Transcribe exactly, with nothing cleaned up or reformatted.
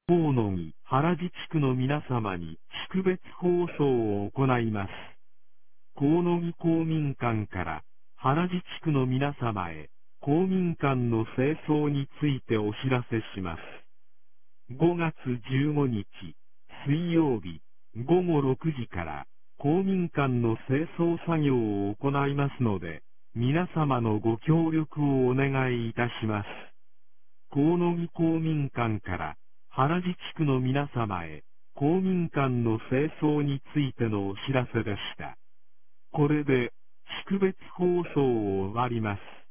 河野木原自治区の皆様に識別放送を行います。河野木公民館から原自治区の皆様へ公民館の清掃についてお知らせします。ごがつじゅうごにち水曜日ごごろくじから公民館の清掃作業を行いますので、皆様のご協力をお願いいたします。河野木公民館から原自治区の皆様へ公民館の清掃についてのお知らせでした。これで識別放送を終わります。